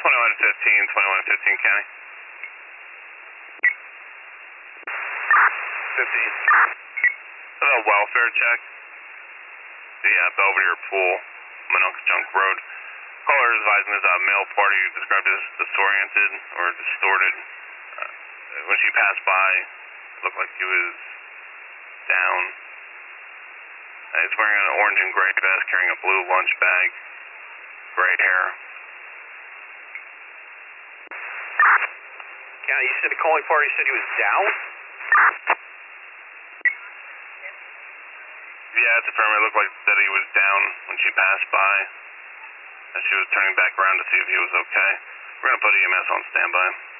21 to 15 County. 15. A welfare check. The Belvedere Pool, Mononkatunk Road. Caller is advising this male party described as disoriented or distorted. When she passed by, it looked like he was down. He's wearing an orange and gray vest, carrying a blue lunch bag, gray hair. Yeah, you said the calling party said he was down? Yeah, it's affirmative. It looked like that he was down when she passed by. And she was turning back around to see if he was okay. We're going to put EMS on standby.